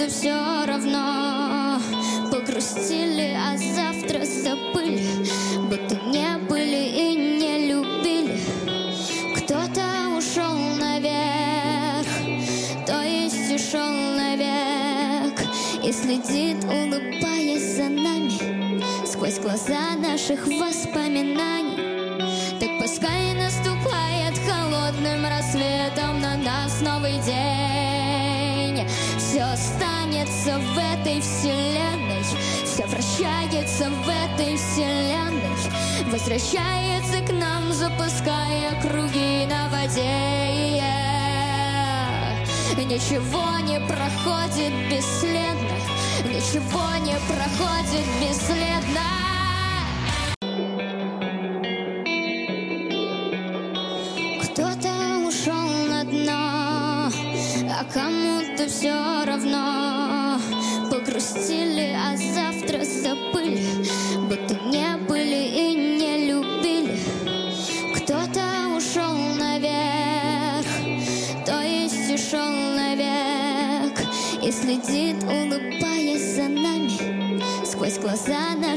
все равно. Погрустили, а завтра забыли, будто не были и не любили. Кто-то ушел наверх, то есть ушел навек, и следит, улыбаясь за нами, сквозь глаза наших воспоминаний. Так пускай наступает холодным рассветом на нас новый день. Все останется в этой вселенной, все вращается в этой вселенной, возвращается к нам, запуская круги на воде. Ничего не проходит бесследно, ничего не проходит бесследно. Кто-то ушел на дно, а кому-то все равно. Погрустили, а завтра забыли, будто не были и не любили. Кто-то ушел наверх, то есть ушел навек, и следит, улыбаясь за нами, сквозь глаза наших